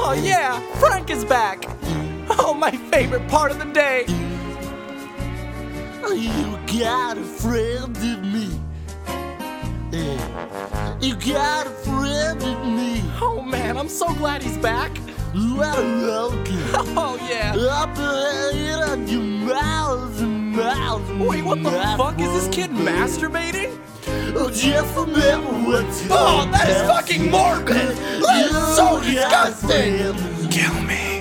Oh yeah, Frank is back. Oh, my favorite part of the day. You got a friend in me. You got a friend in me. Oh man, I'm so glad he's back. Welcome. Oh yeah. Up in your mouth and mouth. Wait, what the fuck? Is this kid masturbating? Oh, just remember what. Oh, that is fucking morbid. That is so disgusting. Kill me.